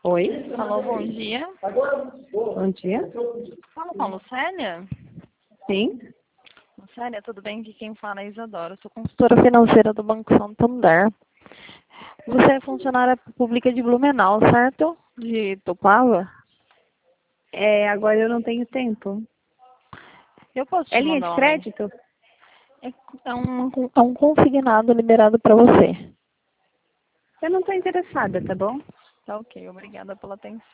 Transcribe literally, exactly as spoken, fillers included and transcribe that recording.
Oi? Alô, bom dia. Bom dia. Fala com a Lucélia? Sim. Lucélia, tudo bem? Aqui quem fala é Isadora. Eu sou consultora financeira do Banco Santander. Você é funcionária pública de Blumenau, certo? De Tupava? É, agora eu não tenho tempo. Eu posso É te linha de mandar uma mensagem? crédito? É é um, é um consignado liberado para você. Eu não estou interessada, tá bom? Tá ok, obrigada pela atenção.